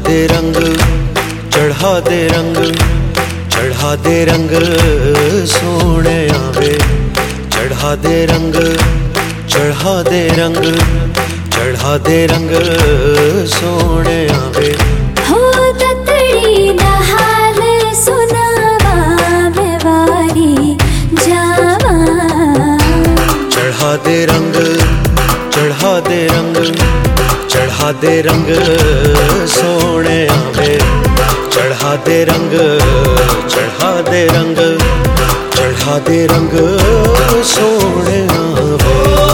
दे रंग, चढ़ा दे रंग, चढ़ा दे रंग सोने आवे। चढ़ा दे रंग, चढ़ा दे रंग, चढ़ा दे रंग सोने आवे। हो ततड़ी दा हाल सुनावा मैं वारी जावा। चढ़ा दे रंग, चढ़ा दे रंग, चढ़ा दे रंग सोने आवे। चढ़ा दे रंग, चढ़ा दे रंग, चढ़ा दे रंग सोने आवे।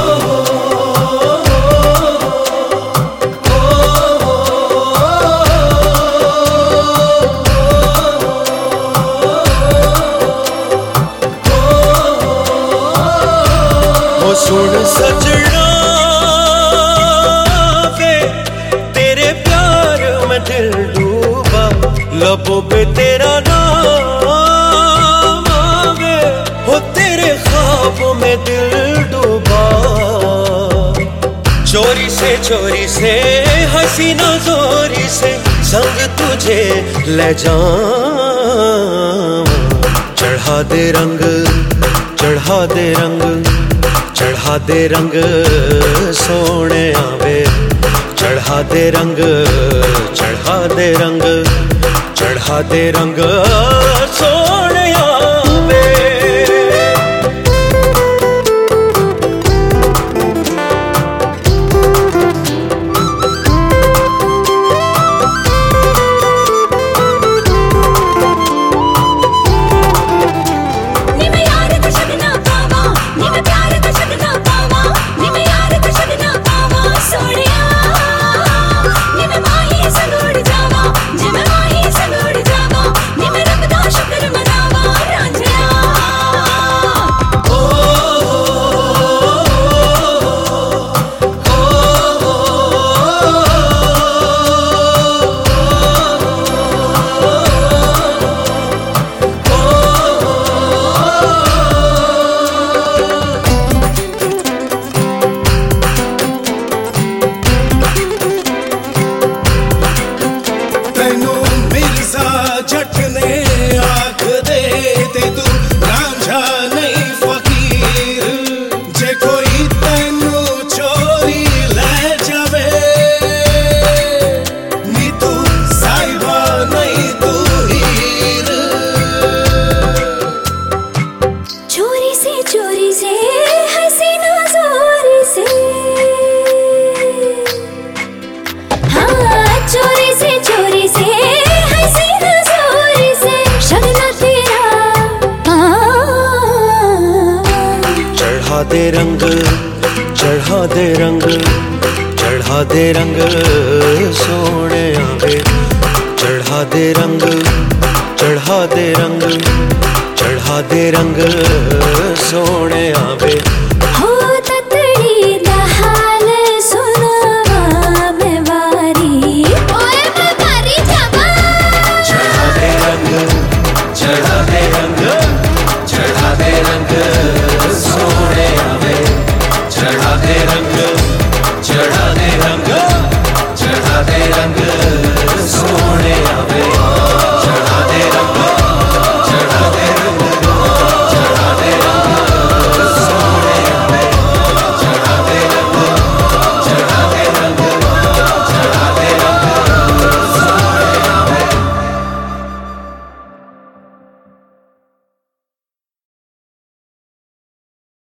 ओ सुन सजना वे तेरे प्यार में दिल डूबा। लबों पे तेरा नाम आवे, हो तेरे ख्वाबों में दिल डूबा। चोरी से हसीना जोरी से संग तुझे ले जाऊं। चढ़ा दे रंग, चढ़ा दे रंग, चढ़ा दे रंग सोने आवे। चढ़ा दे रंग, चढ़ा दे रंग, चढ़ा दे रंग सोने आवे। चोरी से हसीना जोरी से, हाँ चोरी से हसीना जोरी से शगना तेरा। चढ़ा दे रंग, चढ़ा दे रंग, चढ़ा दे रंग सोने आवे। चढ़ा दे रंग, चढ़ा दे रंग, चढ़ा दे रंग सोने आवे।